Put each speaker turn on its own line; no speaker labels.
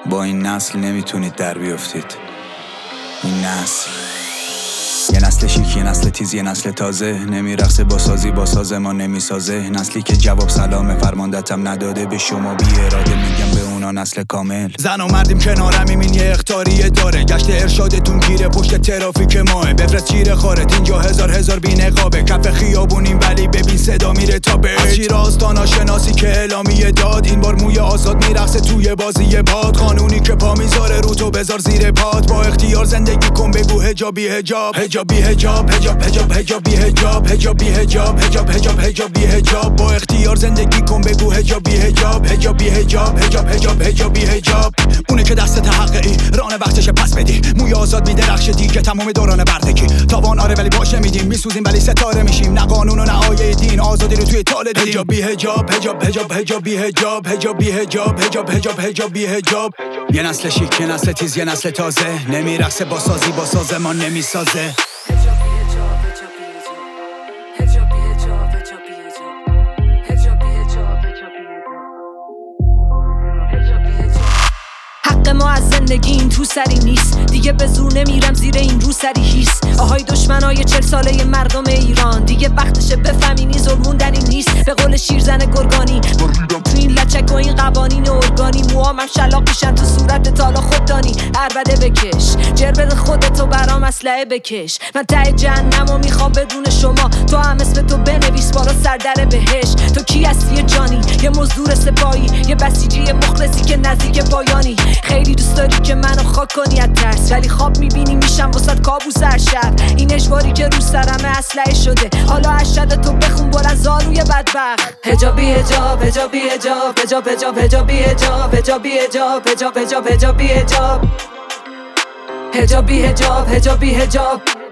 با این نسل نمیتونید در بیافتید. این نسل یه نسل شیک، یه نسل تیز، یه نسل تازه. نمیرقصه با سازی، با ساز ما نمیسازه. نسلی که جواب سلام فرماندتم نداده به شما بی اراده. میگم به اونا نسل کامل. زن و مردیم کنارم، این یه اختاریه داره. گشت ارشادتون گیره پشت ترافیک ماه. بفرست چیره خارت اینجا هزار بی نقابه. کف خیابونیم ولی ببین صدا میره تا به از چی راستانا شناسی که اعلامیه داد. این بار موی آزاد میرقصه توی بازی باد. قانونی که پا میذاره رو تو بذار زیر پات. با اختیار زندگی کن بگو حجابی حجاب، حجابی حجاب، حجاب حجاب حجابی حجاب، حجابی حجاب، حجاب حجاب حجابی حجاب. با اختیار زندگی کن بگو حجابی حجاب، حجابی حجاب، حجاب حجاب حجابی حجاب. اونه که دست حقی ران وقتش پس بدی. موی آزاد میدرخشه دیگه تمام دوران بردگی. تاوان آره ولی باشه میدیم، میسوزیم ولی ستاره میشیم. نه قانون و نه آیه دین، آزادی رو توی تاله دیدیم. حجابی حجاب، حجاب حجاب حجابی حجاب، حجابی حجاب، حجاب حجاب حجابی حجاب. یه نسل شیک، یه نسل تیز، یه نسل تازه. نمیرقصه با سازی، با ساز ما نمیسازه.
حق ما از زندگی این تو سری نیست. دیگه به زور نمیرم زیر این رو سری هیس. آهای دشمنای 40 ساله مردم ایران، دیگه وقتشه بفهمینی ظلم موندنی نیست. به قول شیرزن گرگانی تو این لچک و این قوانین ارگانی. موامم شلاق میشن تو صورت تالا خوددانی. عربده بکش جر بده خودتو برام اسلحه بکش. من ته جهنمو میخوام بدون شما. تو هم اسم تو بنویس بارا سردر بهش. تو کی هستی جانی؟ یه مزدور سپاهی، یه بسیجی مخلصی که نزدیک پایانی. خیلی دوست داری که منو خاک کنی از ترس، ولی خواب میبینی میشم واسط کابوس هر شب. این اجباری که رو سرمه اسلحه شده. حالا اشهد تو بخون بلند زاروی بدبخت. حجابی حجاب، حجابی حجاب، حجاب حجاب حجابی حجاب، حجابی حجاب، حجاب حجاب حجابی حجاب، حجابی حجاب، حجابی حجاب.